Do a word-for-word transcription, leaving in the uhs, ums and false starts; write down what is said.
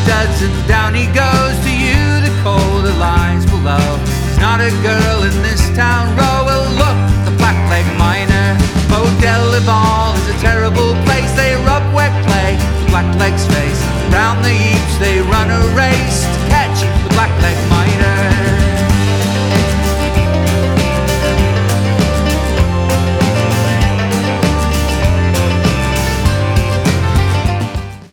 studs and down he goes. To you the colder lies below. There's not a girl in this town row. Well, look, the Blackleg Miner. Model Lival is a terrible place. They rub wet clay to Blackleg's face. Round the heaps they run a race to catch the Blackleg Miner.